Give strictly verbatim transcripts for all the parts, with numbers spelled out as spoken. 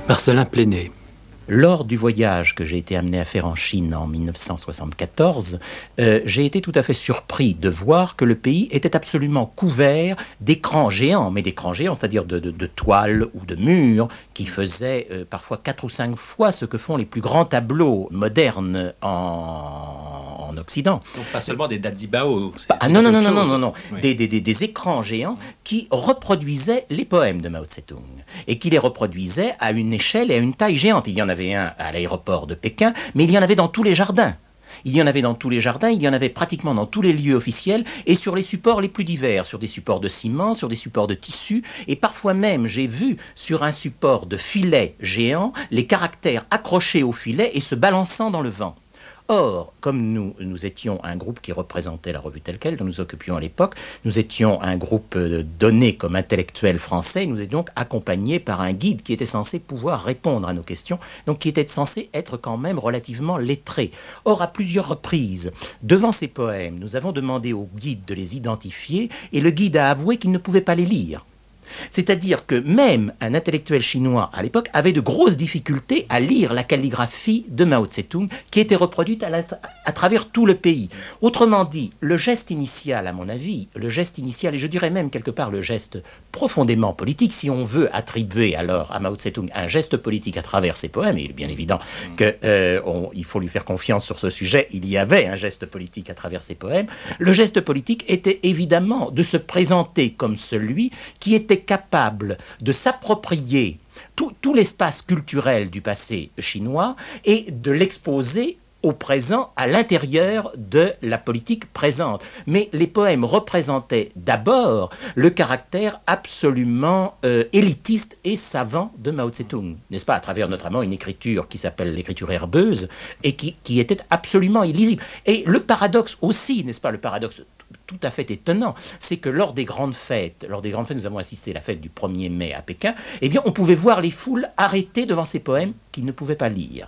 Marcelin Pléné. Lors du voyage que j'ai été amené à faire en Chine en mille neuf cent soixante-quatorze, euh, j'ai été tout à fait surpris de voir que le pays était absolument couvert d'écrans géants, mais d'écrans géants, c'est-à-dire de, de, de toiles ou de murs qui faisaient euh, parfois quatre ou cinq fois ce que font les plus grands tableaux modernes en, en Occident. Donc pas seulement des Dazibao. Ah non, non, non, non, non, non, non. Oui. Des, des, des, des écrans géants qui reproduisaient les poèmes de Mao Tse-tung et qui les reproduisaient à une échelle et à une taille géante. Il y en avait un à l'aéroport de Pékin, mais il y en avait dans tous les jardins. Il y en avait dans tous les jardins, il y en avait pratiquement dans tous les lieux officiels et sur les supports les plus divers, sur des supports de ciment, sur des supports de tissu et parfois même j'ai vu sur un support de filet géant les caractères accrochés au filet et se balançant dans le vent. Or, comme nous, nous étions un groupe qui représentait la revue telle quelle, dont nous occupions à l'époque, nous étions un groupe donné comme intellectuels français, nous étions donc accompagnés par un guide qui était censé pouvoir répondre à nos questions, donc qui était censé être quand même relativement lettré. Or, à plusieurs reprises, devant ces poèmes, nous avons demandé au guide de les identifier, et le guide a avoué qu'il ne pouvait pas les lire. C'est-à-dire que même un intellectuel chinois à l'époque avait de grosses difficultés à lire la calligraphie de Mao Tse-tung qui était reproduite à, la, à travers tout le pays. Autrement dit, le geste initial, à mon avis, le geste initial, et je dirais même quelque part le geste profondément politique, si on veut attribuer alors à Mao Tse-tung un geste politique à travers ses poèmes, et il est bien évident qu'il euh, faut lui faire confiance sur ce sujet, il y avait un geste politique à travers ses poèmes, le geste politique était évidemment de se présenter comme celui qui était capable de s'approprier tout, tout l'espace culturel du passé chinois et de l'exposer au présent, à l'intérieur de la politique présente. Mais les poèmes représentaient d'abord le caractère absolument euh, élitiste et savant de Mao Tse-tung, n'est-ce pas, à travers notamment une écriture qui s'appelle l'écriture herbeuse et qui, qui était absolument illisible. Et le paradoxe aussi, n'est-ce pas, le paradoxe tout à fait étonnant, c'est que lors des grandes fêtes, lors des grandes fêtes, nous avons assisté à la fête du premier mai à Pékin, eh bien, on pouvait voir les foules arrêtées devant ces poèmes qu'ils ne pouvaient pas lire.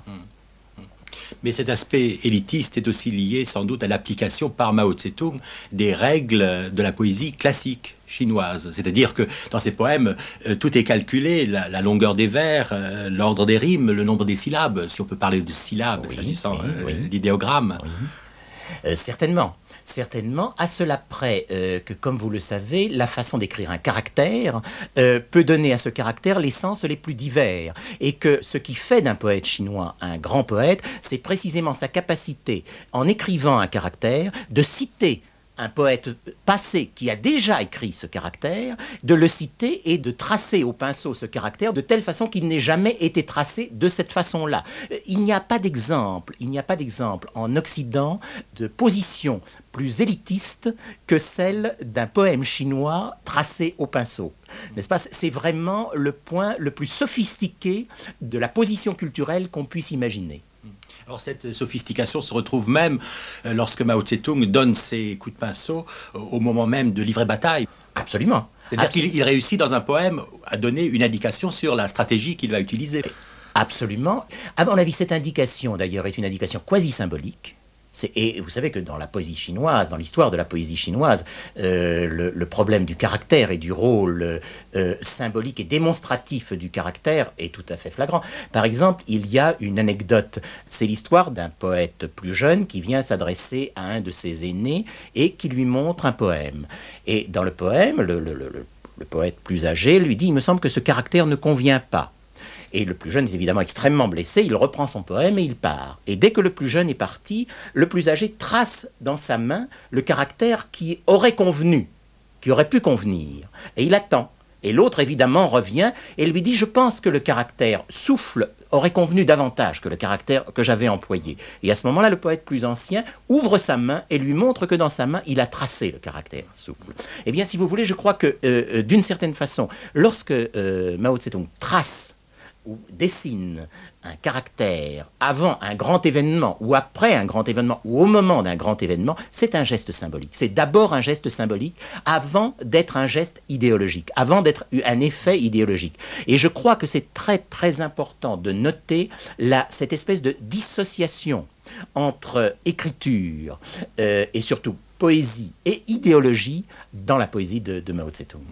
Mais cet aspect élitiste est aussi lié sans doute à l'application par Mao Tse-tung des règles de la poésie classique chinoise. C'est-à-dire que dans ces poèmes, euh, tout est calculé, la, la longueur des vers, euh, l'ordre des rimes, le nombre des syllabes, si on peut parler de syllabes, oui, s'agissant oui, euh, oui. d'idéogrammes. Oui. Euh, certainement. Certainement, à cela près euh, que, comme vous le savez, la façon d'écrire un caractère euh, peut donner à ce caractère les sens les plus divers. Et que ce qui fait d'un poète chinois un grand poète, c'est précisément sa capacité, en écrivant un caractère, de citer un poète passé qui a déjà écrit ce caractère, de le citer et de tracer au pinceau ce caractère de telle façon qu'il n'ait jamais été tracé de cette façon-là. Il n'y a pas d'exemple, il n'y a pas d'exemple en Occident de position plus élitiste que celle d'un poème chinois tracé au pinceau. N'est-ce pas ? C'est vraiment le point le plus sophistiqué de la position culturelle qu'on puisse imaginer. Alors cette sophistication se retrouve même euh, lorsque Mao Tse-tung donne ses coups de pinceau euh, au moment même de livrer bataille. Absolument. C'est-à-dire qu'il il réussit dans un poème à donner une indication sur la stratégie qu'il va utiliser. Absolument. À mon avis, cette indication d'ailleurs est une indication quasi-symbolique. Et vous savez que dans la poésie chinoise, dans l'histoire de la poésie chinoise, euh, le, le problème du caractère et du rôle euh, symbolique et démonstratif du caractère est tout à fait flagrant. Par exemple, il y a une anecdote, c'est l'histoire d'un poète plus jeune qui vient s'adresser à un de ses aînés et qui lui montre un poème. Et dans le poème, le, le, le, le poète plus âgé lui dit « Il me semble que ce caractère ne convient pas ». Et le plus jeune est évidemment extrêmement blessé, il reprend son poème et il part. Et dès que le plus jeune est parti, le plus âgé trace dans sa main le caractère qui aurait convenu, qui aurait pu convenir. Et il attend. Et l'autre, évidemment, revient et lui dit « Je pense que le caractère souffle aurait convenu davantage que le caractère que j'avais employé. » Et à ce moment-là, le poète plus ancien ouvre sa main et lui montre que dans sa main, il a tracé le caractère souffle. Eh bien, si vous voulez, je crois que, euh, d'une certaine façon, lorsque euh, Mao Tse-tung trace ou dessine un caractère avant un grand événement, ou après un grand événement, ou au moment d'un grand événement, c'est un geste symbolique. C'est d'abord un geste symbolique avant d'être un geste idéologique, avant d'être un effet idéologique. Et je crois que c'est très très important de noter la, cette espèce de dissociation entre écriture euh, et surtout poésie et idéologie dans la poésie de, de Mao Tse-tung.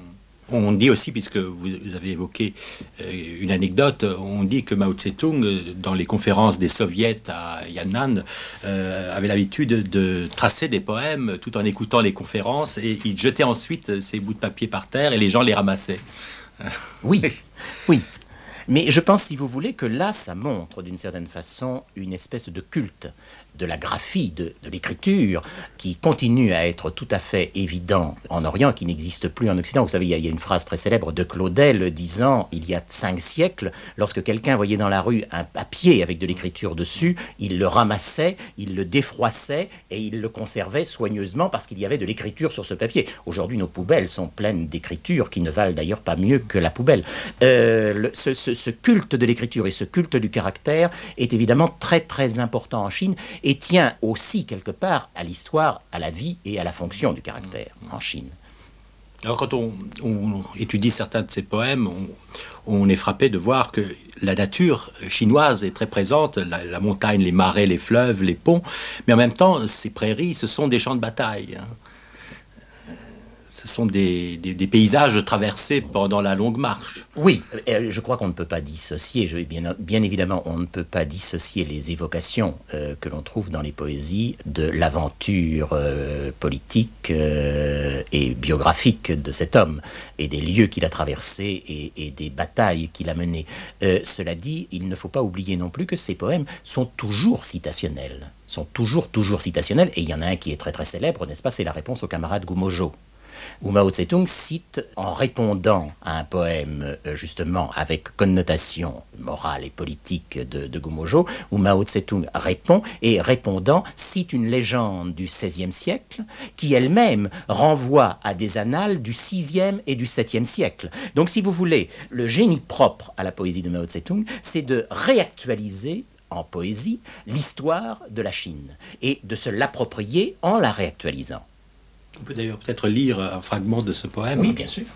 On dit aussi, puisque vous avez évoqué euh, une anecdote, on dit que Mao Tse-tung, dans les conférences des soviets à Yan'an, euh, avait l'habitude de tracer des poèmes tout en écoutant les conférences, et il jetait ensuite ces bouts de papier par terre et les gens les ramassaient. Oui, oui. Mais je pense, si vous voulez, que là, ça montre d'une certaine façon une espèce de culte de la graphie, de, de l'écriture, qui continue à être tout à fait évident en Orient, qui n'existe plus en Occident. Vous savez, il y, a, il y a une phrase très célèbre de Claudel disant, il y a cinq siècles, lorsque quelqu'un voyait dans la rue un papier avec de l'écriture dessus, il le ramassait, il le défroissait et il le conservait soigneusement parce qu'il y avait de l'écriture sur ce papier. Aujourd'hui, nos poubelles sont pleines d'écritures qui ne valent d'ailleurs pas mieux que la poubelle. Euh, le, ce, ce, ce culte de l'écriture et ce culte du caractère est évidemment très très important en Chine et tient aussi quelque part à l'histoire, à la vie et à la fonction du caractère en Chine. Alors quand on, on étudie certains de ces poèmes, on, on est frappé de voir que la nature chinoise est très présente, la, la montagne, les marais, les fleuves, les ponts, mais en même temps, ces prairies, ce sont des champs de bataille. Hein. Ce sont des, des, des paysages traversés pendant la longue marche. Oui, je crois qu'on ne peut pas dissocier, je, bien, bien évidemment, on ne peut pas dissocier les évocations euh, que l'on trouve dans les poésies de l'aventure euh, politique euh, et biographique de cet homme, et des lieux qu'il a traversés et, et des batailles qu'il a menées. Euh, cela dit, il ne faut pas oublier non plus que ces poèmes sont toujours citationnels, sont toujours, toujours citationnels, et il y en a un qui est très très célèbre, n'est-ce pas, c'est la réponse au camarade Gumojo, où Mao Tse-tung cite, en répondant à un poème justement avec connotation morale et politique de, de Gumojo, où Mao Tse-tung répond, et répondant cite une légende du seizième siècle qui elle-même renvoie à des annales du sixième et du septième siècle. Donc si vous voulez, le génie propre à la poésie de Mao Tse-tung, c'est de réactualiser en poésie l'histoire de la Chine et de se l'approprier en la réactualisant. On peut d'ailleurs peut-être lire un fragment de ce poème. Oui, bien sûr.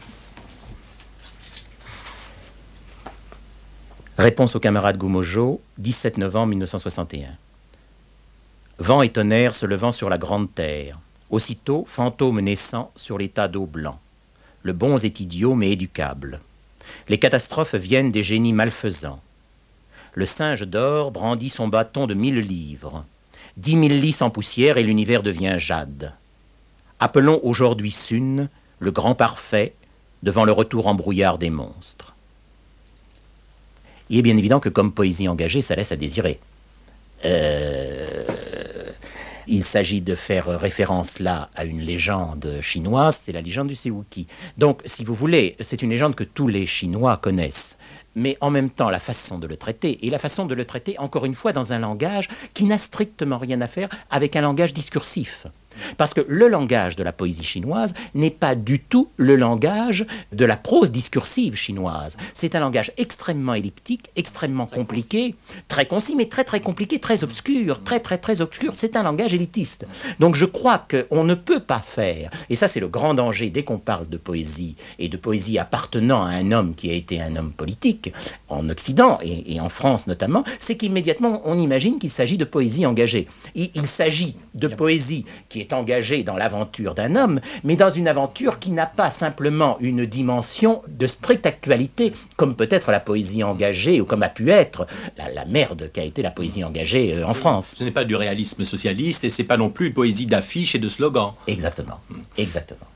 Réponse au camarade Gumojo, dix-sept novembre mille neuf cent soixante et un. Vent et tonnerre se levant sur la grande terre. Aussitôt, fantôme naissant sur les tas d'eau blanc. Le bon est idiot mais éducable. Les catastrophes viennent des génies malfaisants. Le singe d'or brandit son bâton de mille livres. Dix mille lits sans poussière et l'univers devient jade. Appelons aujourd'hui Sun, le grand parfait, devant le retour en brouillard des monstres. Il est bien évident que comme poésie engagée, ça laisse à désirer. Euh, il s'agit de faire référence là à une légende chinoise, c'est la légende du Siwuki. Donc, si vous voulez, c'est une légende que tous les Chinois connaissent. Mais en même temps, la façon de le traiter, et la façon de le traiter, encore une fois, dans un langage qui n'a strictement rien à faire avec un langage discursif. Parce que le langage de la poésie chinoise n'est pas du tout le langage de la prose discursive chinoise. C'est un langage extrêmement elliptique, extrêmement compliqué, très concis, mais très très compliqué, très obscur, très très très obscur. C'est un langage élitiste. Donc je crois qu'on ne peut pas faire, et ça c'est le grand danger dès qu'on parle de poésie, et de poésie appartenant à un homme qui a été un homme politique, en Occident et, et en France notamment, c'est qu'immédiatement on imagine qu'il s'agit de poésie engagée. Il, il s'agit de poésie qui est engagé dans l'aventure d'un homme, mais dans une aventure qui n'a pas simplement une dimension de stricte actualité, comme peut être la poésie engagée, ou comme a pu être la, la merde qu'a été la poésie engagée en France. Ce n'est pas du réalisme socialiste, et c'est pas non plus une poésie d'affiches et de slogans. Exactement, exactement.